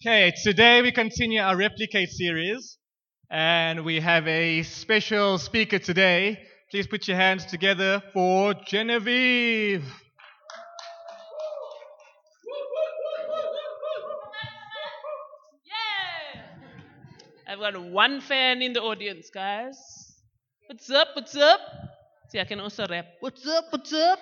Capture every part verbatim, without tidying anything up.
Okay, today we continue our Replicate series, and we have a special speaker today. Please put your hands together for Genevieve. Yeah! I've got one fan in the audience, guys. What's up? What's up? See, I can also rap. What's up? What's up?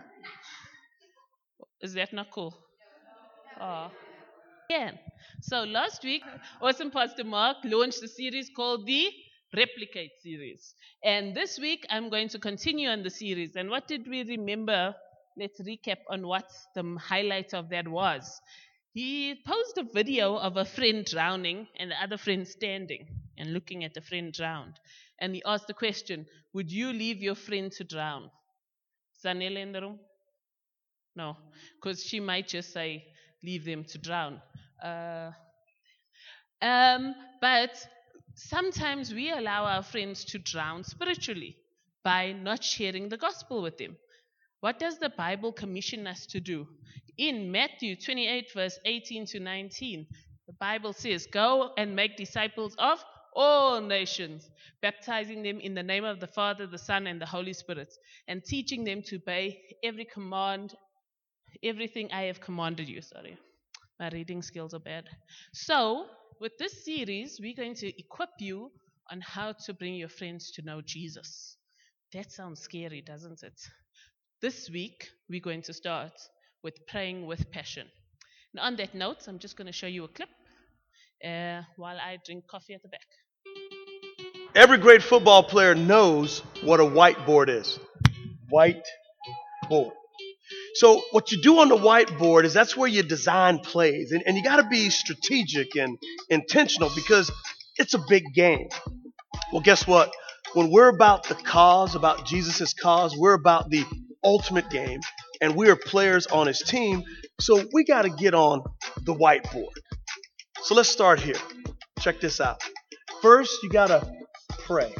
Is that not cool? Oh. Again. So last week, Awesome Pastor Mark launched a series called the Replicate series. And this week, I'm going to continue on the series. And what did we remember? Let's recap on what the highlight of that was. He posted a video of a friend drowning and the other friend standing and looking at the friend drowned. And he asked the question, would you leave your friend to drown? Zanele in the room? No, because she might just say, leave them to drown. Uh, um, but sometimes we allow our friends to drown spiritually by not sharing the gospel with them. What does the Bible commission us to do? In Matthew twenty-eight, verse eighteen to nineteen, the Bible says, go and make disciples of all nations, baptizing them in the name of the Father, the Son, and the Holy Spirit, and teaching them to obey every command, everything I have commanded you. Sorry, my reading skills are bad. So, with this series, we're going to equip you on how to bring your friends to know Jesus. That sounds scary, doesn't it? This week, we're going to start with praying with passion. And on that note, I'm just going to show you a clip uh, while I drink coffee at the back. Every great football player knows what a whiteboard is. Whiteboard. So what you do on the whiteboard is that's where you design plays. And, and you got to be strategic and intentional because it's a big game. Well, guess what? When we're about the cause, about Jesus' cause, we're about the ultimate game. And we are players on his team. So we got to get on the whiteboard. So let's start here. Check this out. First, you got to pray.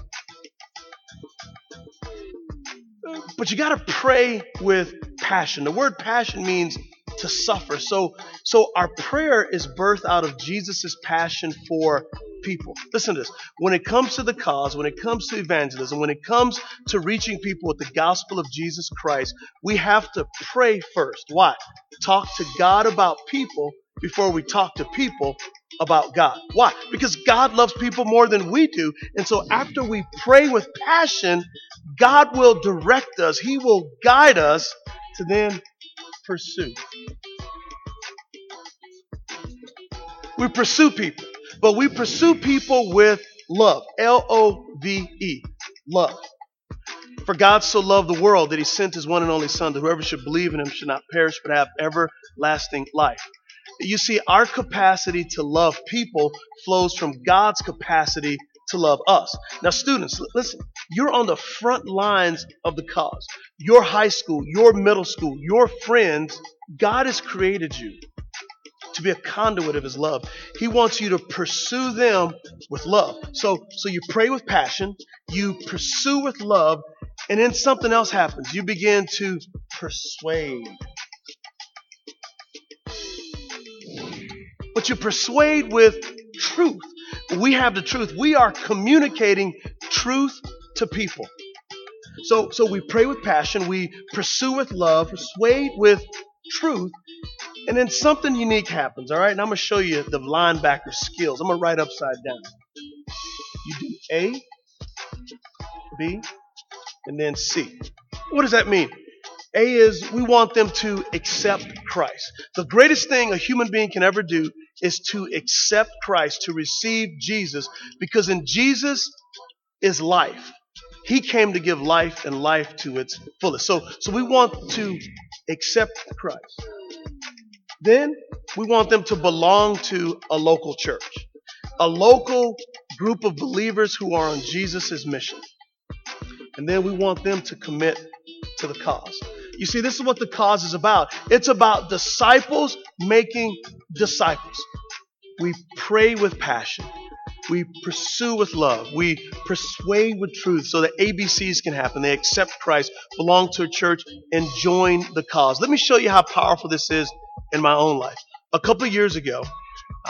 But you got to pray with passion. The word passion means to suffer. So, so our prayer is birthed out of Jesus' passion for people. Listen to this. When it comes to the cause, when it comes to evangelism, when it comes to reaching people with the gospel of Jesus Christ, we have to pray first. Why? Talk to God about people before we talk to people about God. Why? Because God loves people more than we do. And so after we pray with passion, God will direct us. He will guide us to then pursue. We pursue people, but we pursue people with love. L O V E. Love. For God so loved the world that he sent his one and only Son, that whoever should believe in him should not perish but have everlasting life. You see, our capacity to love people flows from God's capacity to love us. Now, students, listen, you're on the front lines of the cause. Your high school, your middle school, your friends, God has created you to be a conduit of his love. He wants you to pursue them with love. So, so you pray with passion, you pursue with love, and then something else happens. You begin to persuade. But you persuade with truth. We have the truth. We are communicating truth to people. So, so we pray with passion, we pursue with love, persuade with truth, and then something unique happens, all right? And I'm going to show you the linebacker skills. I'm going to write upside down. You do A, B, and then C. What does that mean? A is we want them to accept Christ. The greatest thing a human being can ever do is to accept Christ, to receive Jesus, because in Jesus is life. He came to give life and life to its fullest. So, so we want to accept Christ. Then we want them to belong to a local church, a local group of believers who are on Jesus' mission. And then we want them to commit to the cause. You see, this is what the cause is about. It's about disciples making disciples. We pray with passion. We pursue with love. We persuade with truth so that A B Cs can happen. They accept Christ, belong to a church, and join the cause. Let me show you how powerful this is in my own life. A couple of years ago,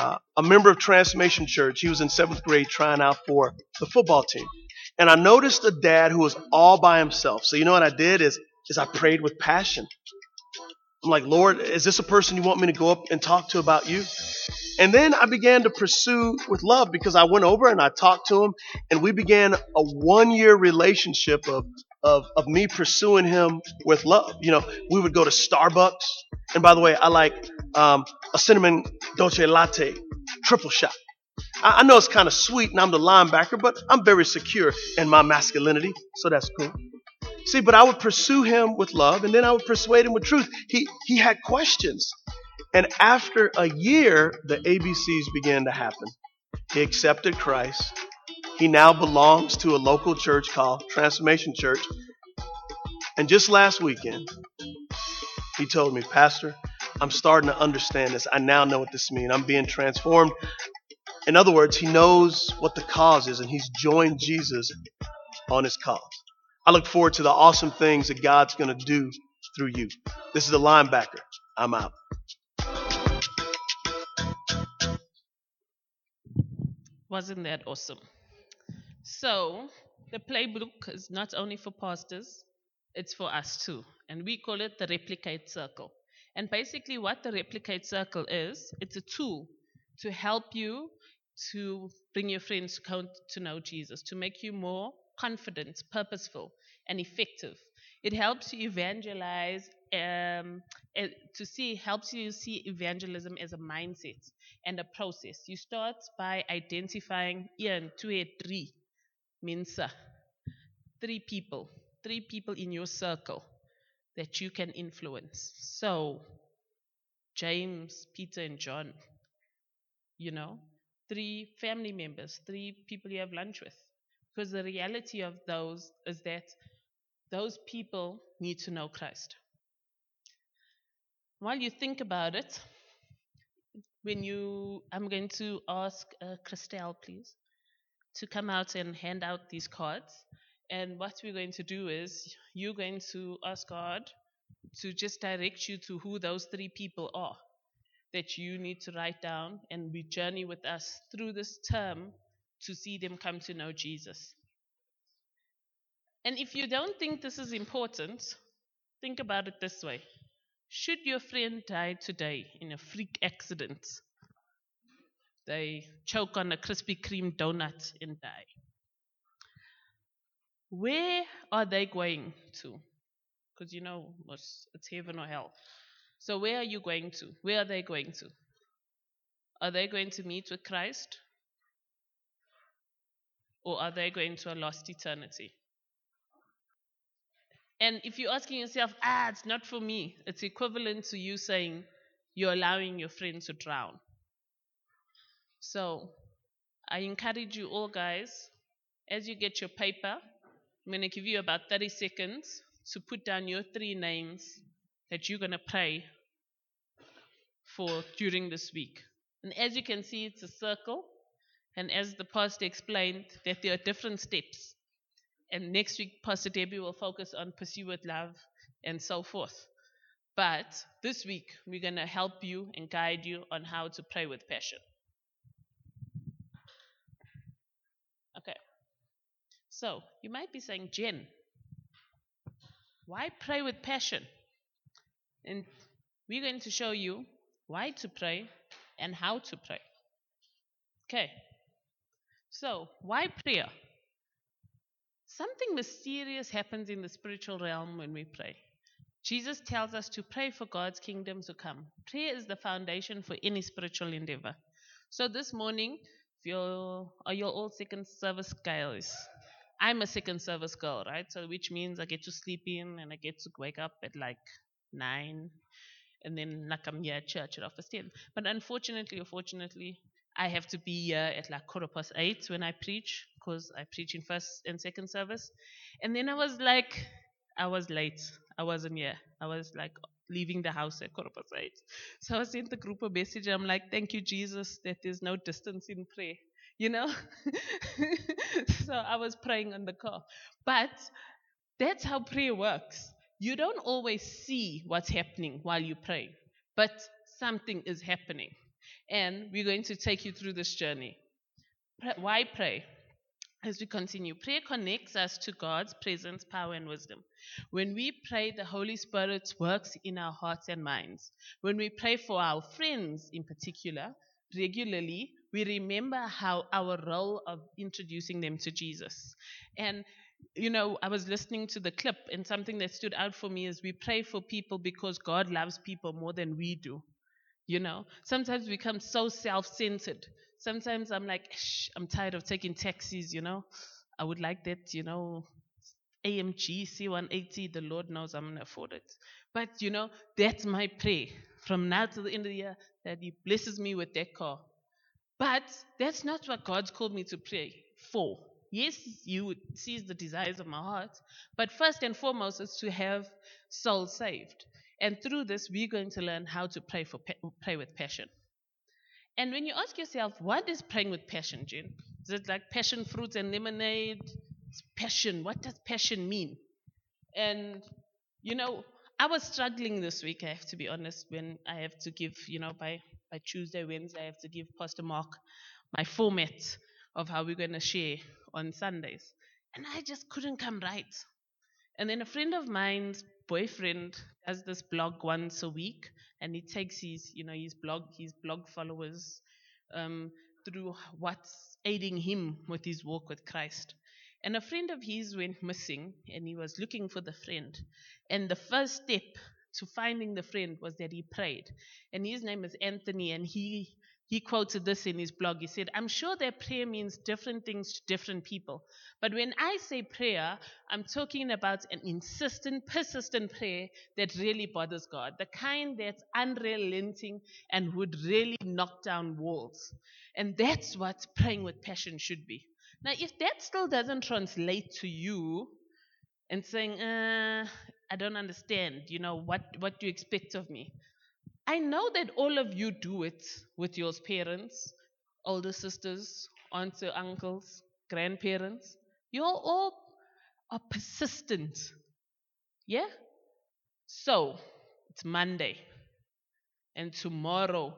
uh, a member of Transformation Church. He was in seventh grade trying out for the football team. And I noticed a dad who was all by himself. So you know what I did is, is I prayed with passion. I'm like, Lord, is this a person you want me to go up and talk to about you? And then I began to pursue with love because I went over and I talked to him, and we began a one-year relationship of, of, of me pursuing him with love. You know, we would go to Starbucks. And by the way, I like um, a cinnamon dolce latte, triple shot. I, I know it's kind of sweet and I'm the linebacker, but I'm very secure in my masculinity, so that's cool. See, but I would pursue him with love, and then I would persuade him with truth. He he had questions. And after a year, the A B Cs began to happen. He accepted Christ. He now belongs to a local church called Transformation Church. And just last weekend, he told me, Pastor, I'm starting to understand this. I now know what this means. I'm being transformed. In other words, he knows what the cause is, and he's joined Jesus on his cause. I look forward to the awesome things that God's going to do through you. This is the linebacker. I'm out. Wasn't that awesome? So, the playbook is not only for pastors, it's for us too. And we call it the Replicate Circle. And basically what the Replicate Circle is, it's a tool to help you to bring your friends to know Jesus, to make you more confident, purposeful, and effective. It helps you evangelize, um, to see, helps you see evangelism as a mindset and a process. You start by identifying Ian, two, three, Minsa, three people, three people in your circle that you can influence. So, James, Peter, and John, you know, three family members, three people you have lunch with. Because the reality of those is that those people need to know Christ. While you think about it, when you, I'm going to ask uh, Christelle, please, to come out and hand out these cards. And what we're going to do is you're going to ask God to just direct you to who those three people are that you need to write down, and we journey with us through this term to see them come to know Jesus. And if you don't think this is important, think about it this way. Should your friend die today in a freak accident, they choke on a Krispy Kreme donut and die, where are they going to? Because you know, it's heaven or hell. So where are you going to? Where are they going to? Are they going to meet with Christ? Or are they going to a lost eternity? And if you're asking yourself, ah, it's not for me, it's equivalent to you saying you're allowing your friend to drown. So I encourage you all, guys, as you get your paper, I'm going to give you about thirty seconds to put down your three names that you're going to pray for during this week. And as you can see, it's a circle. And as the pastor explained, that there are different steps. And next week, Pastor Debbie will focus on pursue with love and so forth. But this week, we're going to help you and guide you on how to pray with passion. Okay. So, you might be saying, Jen, why pray with passion? And we're going to show you why to pray and how to pray. Okay. So, why prayer? Something mysterious happens in the spiritual realm when we pray. Jesus tells us to pray for God's kingdom to come. Prayer is the foundation for any spiritual endeavor. So this morning, if you're, are you all second service guys? I'm a second service girl, right? So which means I get to sleep in and I get to wake up at like nine, and then like I'm here at church at half past ten. But unfortunately or fortunately, I have to be here at like quarter past eight when I preach, because I preach in first and second service. And then I was like, I was late. I wasn't here. I was like leaving the house at quarter past eight. So I sent the group a message. I'm like, thank you, Jesus, that there's no distance in prayer. You know? So I was praying on the car. But that's how prayer works. You don't always see what's happening while you pray, but something is happening. And we're going to take you through this journey. Why pray? As we continue, prayer connects us to God's presence, power, and wisdom. When we pray, the Holy Spirit works in our hearts and minds. When we pray for our friends in particular, regularly, we remember how our role of introducing them to Jesus. And, you know, I was listening to the clip, and something that stood out for me is we pray for people because God loves people more than we do. You know, sometimes we become so self-centered. Sometimes I'm like, Shh, I'm tired of taking taxis, you know. I would like that, you know, A M G C one eighty. The Lord knows I'm going to afford it. But, you know, that's my prayer from now to the end of the year, that He blesses me with that car. But that's not what God's called me to pray for. Yes, you sees the desires of my heart. But first and foremost is to have souls saved. And through this, we're going to learn how to pray for pray with passion. And when you ask yourself, what is praying with passion, Jen? Is it like passion fruits and lemonade? It's passion. What does passion mean? And, you know, I was struggling this week, I have to be honest, when I have to give, you know, by, by Tuesday, Wednesday, I have to give Pastor Mark my format of how we're going to share on Sundays. And I just couldn't come right. And then a friend of mine's boyfriend does this blog once a week, and he takes his, you know, his blog, his blog followers um, through what's aiding him with his walk with Christ. And a friend of his went missing, and he was looking for the friend. And the first step to finding the friend was that he prayed. And his name is Anthony, and he He quoted this in his blog. He said, I'm sure that prayer means different things to different people. But when I say prayer, I'm talking about an insistent, persistent prayer that really bothers God. The kind that's unrelenting and would really knock down walls. And that's what praying with passion should be. Now, if that still doesn't translate to you and saying, uh, I don't understand, you know, what, what do you expect of me? I know that all of you do it with your parents, older sisters, aunts or uncles, grandparents. You all are persistent. Yeah? So, it's Monday. And tomorrow,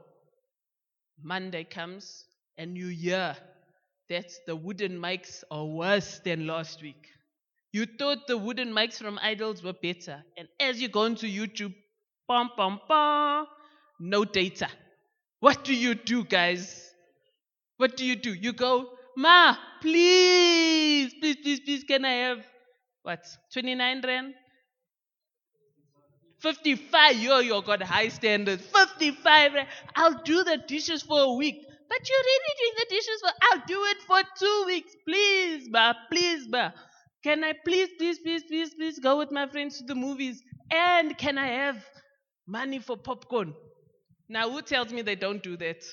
Monday comes, and you hear that the wooden mics are worse than last week. You thought the wooden mics from Idols were better. And as you go into YouTube, Pom, pom, pom. No data. What do you do, guys? What do you do? You go, Ma, please, please, please, please, can I have, what, twenty-nine rand? fifty-five, yo, you got high standards. fifty-five rand. I'll do the dishes for a week. But you're really doing the dishes for, I'll do it for two weeks. Please, Ma, please, Ma. Can I please, please, please, please, please go with my friends to the movies? And can I have money for popcorn? Now, who tells me they don't do that?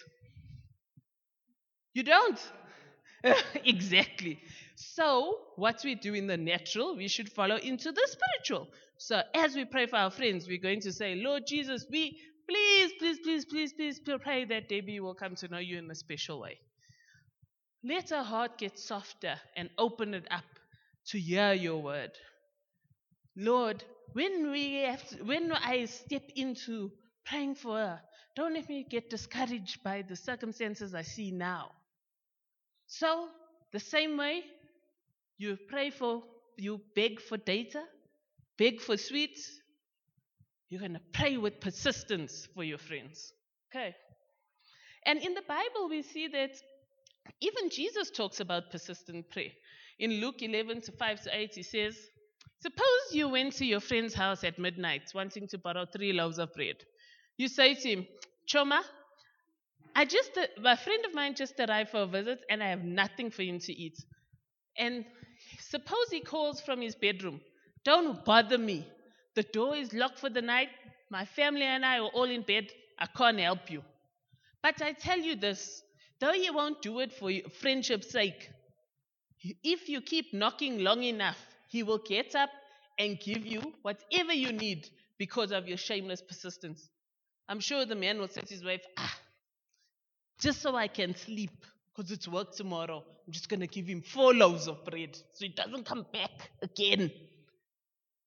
You don't? Exactly. So, what we do in the natural, we should follow into the spiritual. So, as we pray for our friends, we're going to say, Lord Jesus, we please, please, please, please, please pray that Debbie will come to know you in a special way. Let her heart get softer and open it up to hear your word. Lord, when we have to, when I step into praying for her, don't let me get discouraged by the circumstances I see now. So, the same way, you pray for, you beg for data, beg for sweets, you're going to pray with persistence for your friends. Okay. And in the Bible, we see that even Jesus talks about persistent prayer. In Luke eleven to five to eight, he says, suppose you went to your friend's house at midnight wanting to borrow three loaves of bread. You say to him, Choma, I just, a friend of mine just arrived for a visit and I have nothing for him to eat. And suppose he calls from his bedroom, don't bother me. The door is locked for the night. My family and I are all in bed. I can't help you. But I tell you this, though he won't do it for friendship's sake, if you keep knocking long enough, he will get up and give you whatever you need because of your shameless persistence. I'm sure the man will say to his wife, ah, just so I can sleep, because it's work tomorrow, I'm just going to give him four loaves of bread so he doesn't come back again.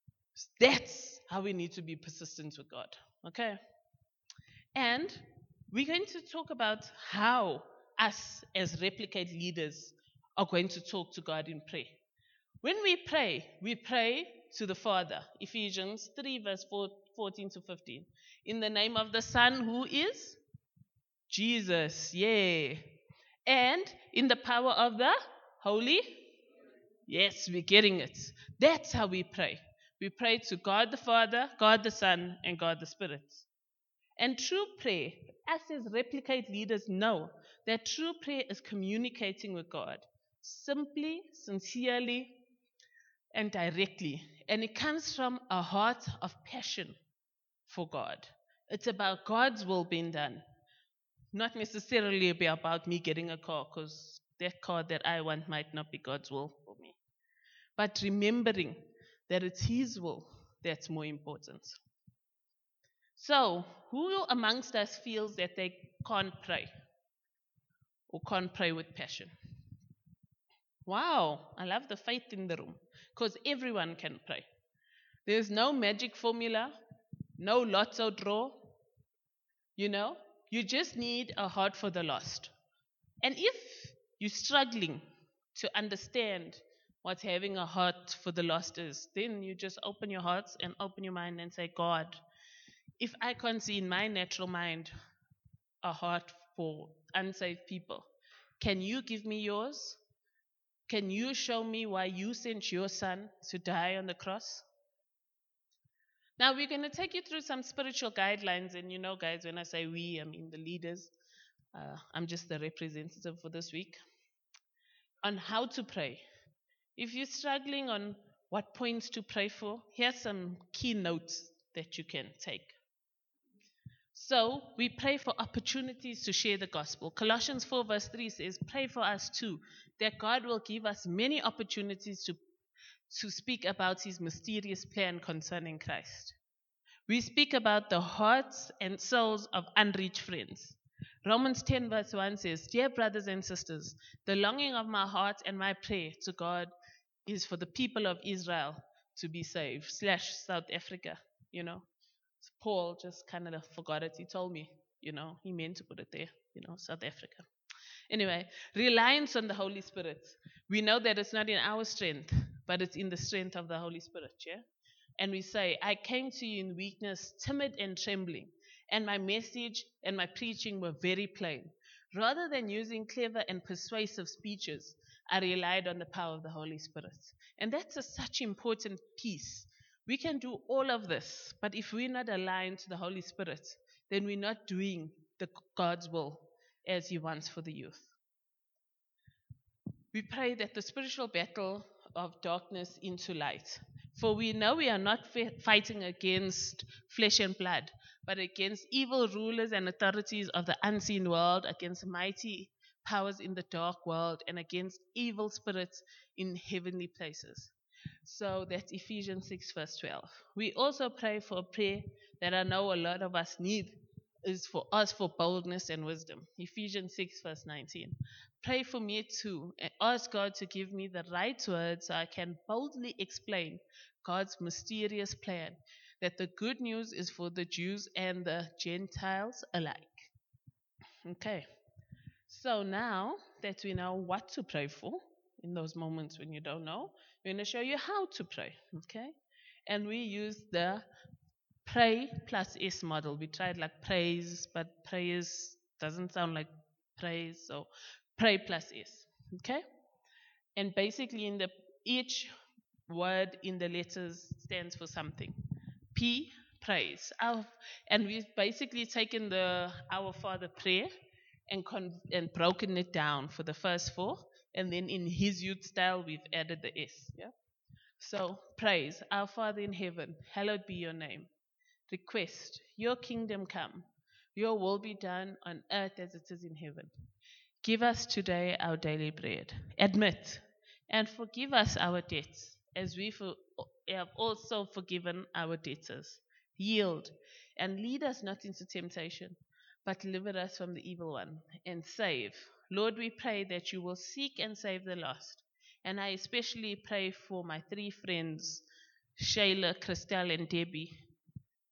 That's how we need to be persistent with God. Okay? And we're going to talk about how us as replicate leaders are going to talk to God in prayer. When we pray, we pray to the Father. Ephesians three, verse fourteen to fifteen. In the name of the Son, who is Jesus. Yeah. And in the power of the Holy. Yes, we're getting it. That's how we pray. We pray to God the Father, God the Son, and God the Spirit. And true prayer, us as replicate leaders know that true prayer is communicating with God simply, sincerely, and directly. And it comes from a heart of passion for God. It's about God's will being done, not necessarily about me getting a car, because that car that I want might not be God's will for me. But remembering that it's His will that's more important. So, who amongst us feels that they can't pray or can't pray with passion? Wow, I love the faith in the room, because everyone can pray. There's no magic formula, no lotto draw. You know, you just need a heart for the lost. And if you're struggling to understand what having a heart for the lost is, then you just open your hearts and open your mind and say, God, if I can't see in my natural mind a heart for unsaved people, can you give me yours? Can you show me why you sent your Son to die on the cross? Now, we're going to take you through some spiritual guidelines. And you know, guys, when I say we, I mean the leaders. Uh, I'm just the representative for this week. On how to pray. If you're struggling on what points to pray for, here's some key notes that you can take. So, we pray for opportunities to share the gospel. Colossians four verse three says, pray for us too, that God will give us many opportunities to, to speak about His mysterious plan concerning Christ. We speak about the hearts and souls of unreached friends. Romans ten verse one says, dear brothers and sisters, the longing of my heart and my prayer to God is for the people of Israel to be saved, slash South Africa, you know. Paul just kind of forgot it. He told me, you know, he meant to put it there, you know, South Africa. Anyway, reliance on the Holy Spirit. We know that it's not in our strength, but it's in the strength of the Holy Spirit, yeah? And we say, I came to you in weakness, timid and trembling, and my message and my preaching were very plain. Rather than using clever and persuasive speeches, I relied on the power of the Holy Spirit. And that's a such important piece. We can do all of this, but if we're not aligned to the Holy Spirit, then we're not doing the God's will as He wants for the youth. We pray that the spiritual battle of darkness into light. For we know we are not fighting against flesh and blood, but against evil rulers and authorities of the unseen world, against mighty powers in the dark world, and against evil spirits in heavenly places. So that's Ephesians six verse twelve. We also pray for a prayer that I know a lot of us need, is for us for boldness and wisdom. Ephesians six verse nineteen. Pray for me too, and ask God to give me the right words so I can boldly explain God's mysterious plan, that the good news is for the Jews and the Gentiles alike. Okay, so now that we know what to pray for, in those moments when you don't know, we're going to show you how to pray, okay? And we use the pray plus S model. We tried like praise, but praise doesn't sound like praise, so pray plus S, okay? And basically in the each word in the letters stands for something. P, praise. Our, and we've basically taken the Our Father prayer and, con- and broken it down for the first four, and then in His youth style, we've added the S, yeah? So, praise. Our Father in heaven, hallowed be your name. Request, your kingdom come. Your will be done on earth as it is in heaven. Give us today our daily bread. Admit and forgive us our debts, as we for, have also forgiven our debtors. Yield and lead us not into temptation, but deliver us from the evil one, and save. Lord, we pray that you will seek and save the lost. And I especially pray for my three friends, Shayla, Christelle, and Debbie,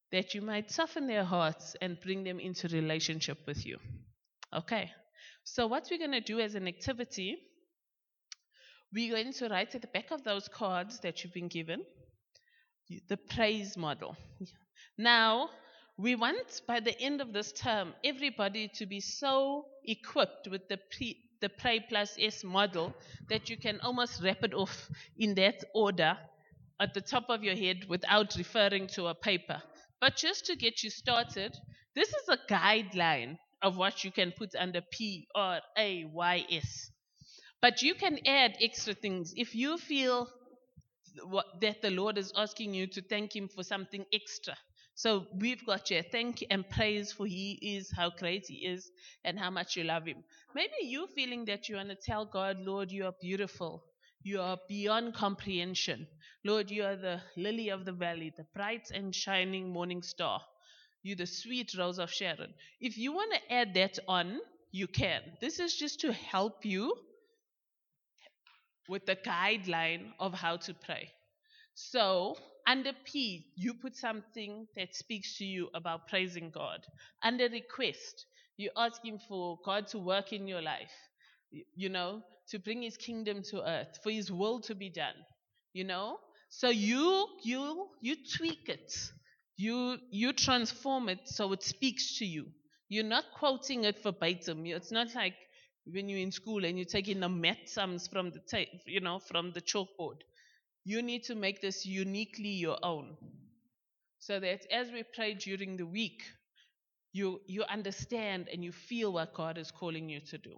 that you might soften their hearts and bring them into relationship with you. Okay, so what we're going to do as an activity, we're going to write at the back of those cards that you've been given the praise model. Now, we want by the end of this term everybody to be so equipped with the pre, the Pray Plus S model that you can almost wrap it off in that order at the top of your head without referring to a paper. But just to get you started, this is a guideline of what you can put under P R A Y S. But you can add extra things if you feel what, that the Lord is asking you to thank Him for something extra. So we've got your thank and praise for He is, how great He is, and how much you love Him. Maybe you're feeling that you want to tell God, Lord, you are beautiful. You are beyond comprehension. Lord, you are the lily of the valley, the bright and shining morning star. You're the sweet rose of Sharon. If you want to add that on, you can. This is just to help you with the guideline of how to pray. So, under P, you put something that speaks to you about praising God. Under request, you ask Him for God to work in your life, you know, to bring His kingdom to earth, for His will to be done, you know. So you you you tweak it, you you transform it so it speaks to you. You're not quoting it verbatim. It's not like when you're in school and you're taking the math sums from the tape, you know, from the chalkboard. You need to make this uniquely your own, so that as we pray during the week, you you understand and you feel what God is calling you to do.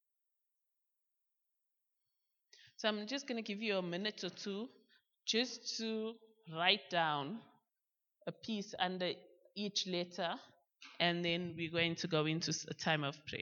So I'm just going to give you a minute or two just to write down a piece under each letter, and then we're going to go into a time of prayer.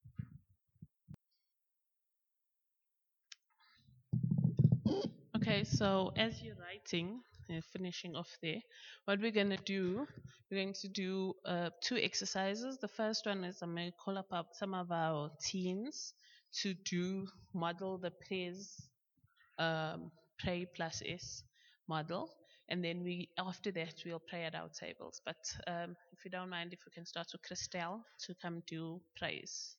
Okay, so as you're writing and finishing off there, what we're going to do, we're going to do uh, two exercises. The first one is I'm going to call up some of our teens to do model the prayers, um, Pray Plus S model. And then we, after that, we'll pray at our tables. But um, if you don't mind, if we can start with Christelle to come do praise.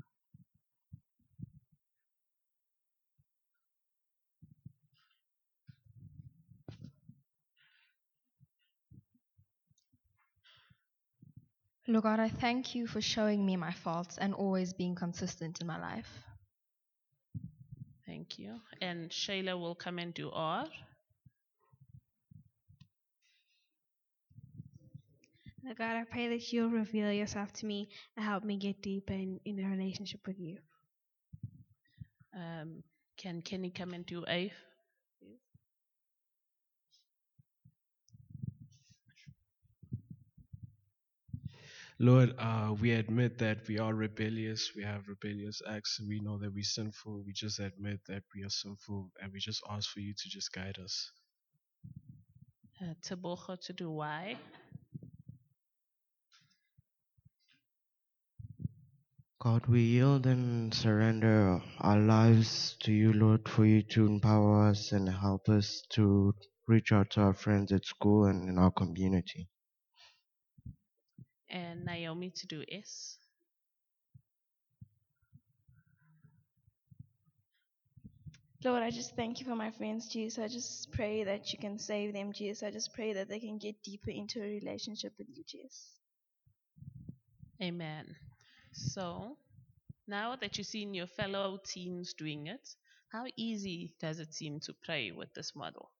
Lord God, I thank you for showing me my faults and always being consistent in my life. Thank you. And Shayla will come and do R. Lord God, I pray that you'll reveal yourself to me and help me get deeper in, in a relationship with you. Um, can Kenny come and do A? Lord, uh, we admit that we are rebellious. We have rebellious acts. We know that we're sinful. We just admit that we are sinful, and we just ask for you to just guide us. Uh, Tebogo to do Y. God, we yield and surrender our lives to you, Lord, for you to empower us and help us to reach out to our friends at school and in our community. And Naomi to do S. Lord, I just thank you for my friends, Jesus. I just pray that you can save them, Jesus. I just pray that they can get deeper into a relationship with you, Jesus. Amen. So, now that you've seen your fellow teens doing it, how easy does it seem to pray with this model?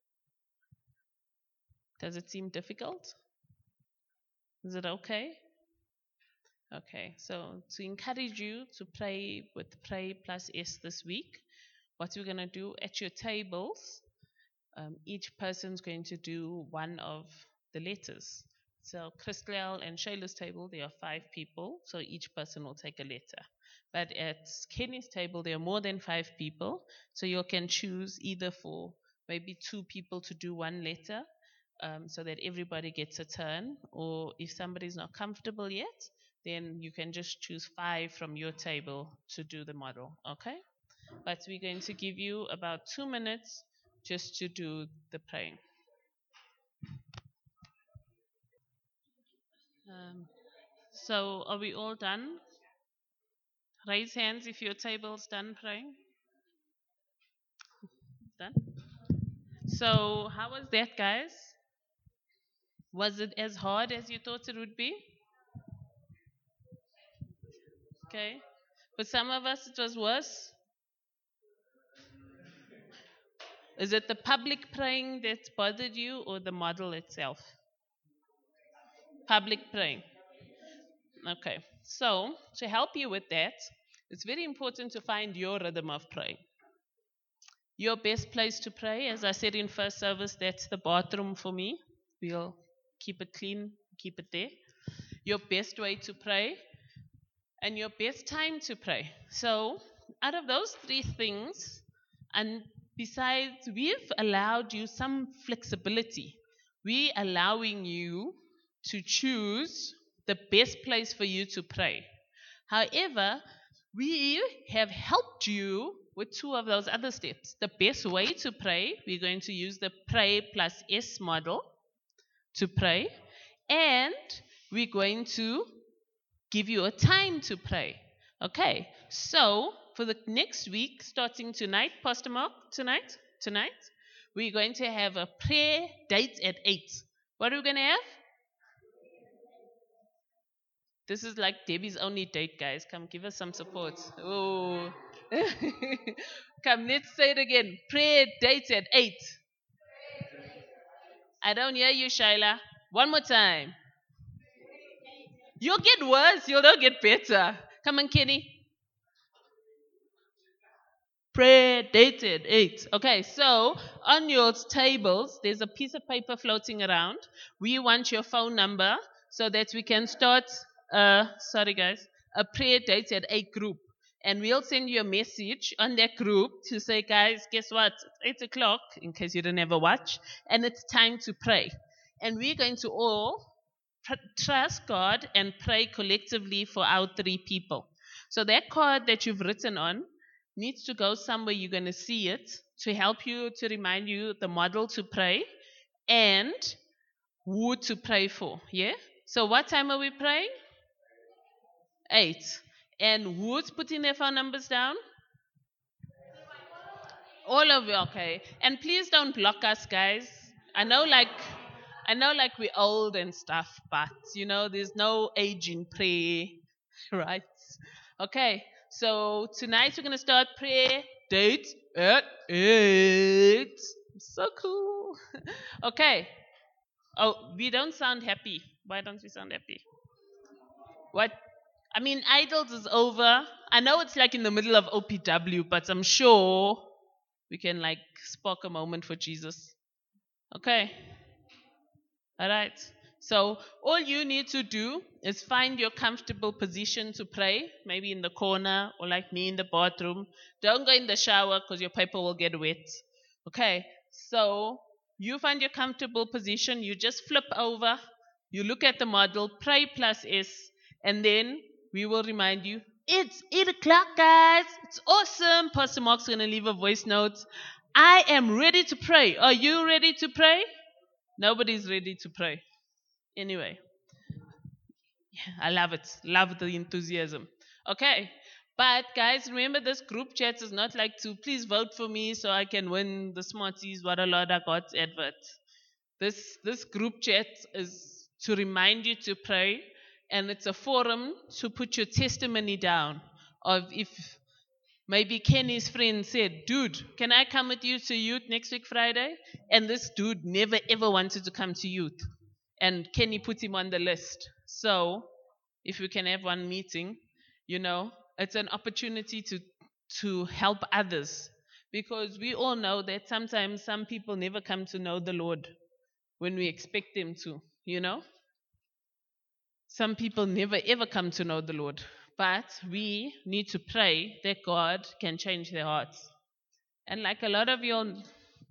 Does it seem difficult? Is it okay? Okay, so to encourage you to pray with Pray Plus S this week, what we're going to do at your tables, um, each person's going to do one of the letters. So Christelle and Shayla's table, there are five people, so each person will take a letter. But at Kenny's table, there are more than five people, so you can choose either for maybe two people to do one letter, um, so that everybody gets a turn, or if somebody's not comfortable yet, then you can just choose five from your table to do the model, okay? But we're going to give you about two minutes just to do the praying. Um, so, are we all done? Raise hands if your table's done praying. Done? So, how was that, guys? Was it as hard as you thought it would be? Okay. For some of us, it was worse. Is it the public praying that bothered you or the model itself? Public praying. Okay. So, to help you with that, it's very important to find your rhythm of praying. Your best place to pray, as I said in first service, that's the bathroom for me. We'll keep it clean, keep it there. Your best way to pray and your best time to pray. So, out of those three things, and besides, we've allowed you some flexibility. We're allowing you to choose the best place for you to pray. However, we have helped you with two of those other steps. The best way to pray, we're going to use the pray plus S model to pray, and we're going to give you a time to pray. Okay, so for the next week, starting tonight, Pastor Mark, tonight, tonight, we're going to have a prayer date at eight. What are we going to have? This is like Debbie's only date, guys. Come, give us some support. Oh. Come, let's say it again. Prayer date at eight. I don't hear you, Shaila. One more time. You'll get worse. You'll not get better. Come on, Kenny. Prayer date at eight. Okay, so on your tables, there's a piece of paper floating around. We want your phone number so that we can start, uh, sorry guys, a prayer date at eight group. And we'll send you a message on that group to say, guys, guess what? It's eight o'clock, in case you didn't ever watch, and it's time to pray. And we're going to all tr- trust God and pray collectively for our three people. So that card that you've written on needs to go somewhere you're going to see it to help you, to remind you the model to pray and who to pray for. Yeah? So what time are we praying? Eight. And who's putting their phone numbers down? All of you, okay. And please don't block us, guys. I know like I know like we're old and stuff, but you know, there's no age in prayer, right? Okay. So tonight we're gonna start prayer date at eight. So cool. Okay. Oh, we don't sound happy. Why don't we sound happy? What? I mean, idols is over. I know it's like in the middle of O P W, but I'm sure we can like spark a moment for Jesus. Okay. All right. So all you need to do is find your comfortable position to pray, maybe in the corner or like me in the bathroom. Don't go in the shower because your paper will get wet. Okay. So you find your comfortable position. You just flip over. You look at the model, pray plus S, and then we will remind you, it's eight o'clock, guys. It's awesome. Pastor Mark's going to leave a voice note. I am ready to pray. Are you ready to pray? Nobody's ready to pray. Anyway. Yeah, I love it. Love the enthusiasm. Okay. But guys, remember this group chat is not like to please vote for me so I can win the Smarties, what a lot I got advert. This, this group chat is to remind you to pray. And it's a forum to put your testimony down of if maybe Kenny's friend said, dude, can I come with you to youth next week Friday? And this dude never ever wanted to come to youth. And Kenny put him on the list. So if we can have one meeting, you know, it's an opportunity to, to help others. Because we all know that sometimes some people never come to know the Lord when we expect them to, you know. Some people never ever come to know the Lord, but we need to pray that God can change their hearts. And like a lot of you all,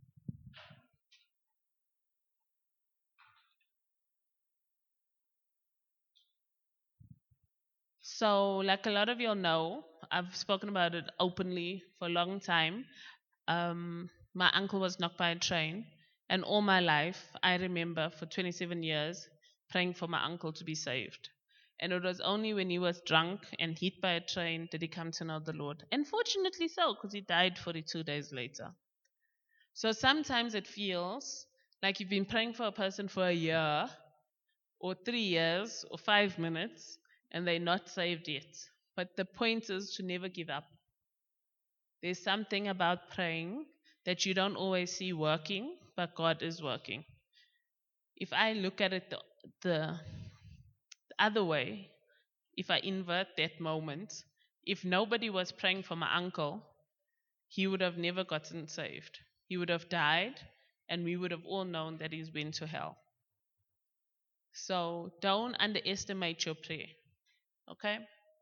so like a lot of you all know, I've spoken about it openly for a long time. Um, my uncle was knocked by a train, and all my life, I remember for twenty-seven years, praying for my uncle to be saved. And it was only when he was drunk and hit by a train did he come to know the Lord. And fortunately so, because he died forty-two days later. So sometimes it feels like you've been praying for a person for a year, or three years, or five minutes, and they're not saved yet. But the point is to never give up. There's something about praying that you don't always see working, but God is working. If I look at it the, the, the other way, if I invert that moment, if nobody was praying for my uncle, he would have never gotten saved. He would have died, and we would have all known that he's been to hell. So don't underestimate your prayer, okay?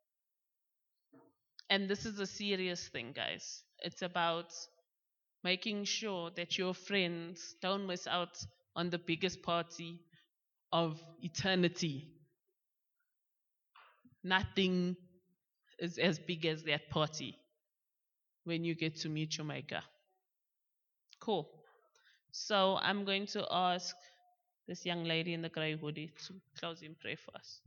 And this is a serious thing, guys. It's about making sure that your friends don't miss out on the biggest party of eternity. Nothing is as big as that party when you get to meet your Maker. Cool. So I'm going to ask this young lady in the grey hoodie to close in prayer for us.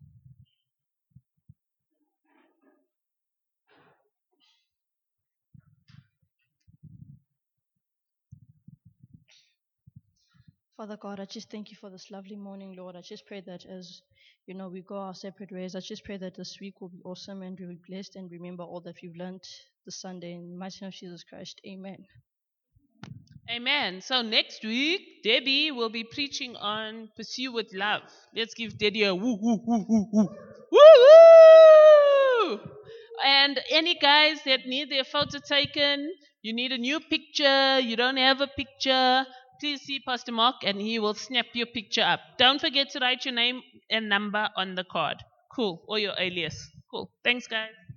Father God, I just thank you for this lovely morning, Lord. I just pray that as, you know, we go our separate ways, I just pray that this week will be awesome and we will be blessed and remember all that we've learned this Sunday. In the mighty name of Jesus Christ, amen. Amen. So next week, Debbie will be preaching on Pursue with Love. Let's give Debbie a woo, woo, woo, woo, woo. Woo, woo! And any guys that need their photo taken, you need a new picture, you don't have a picture, please see Pastor Mark and he will snap your picture up. Don't forget to write your name and number on the card. Cool. Or your alias. Cool. Thanks, guys.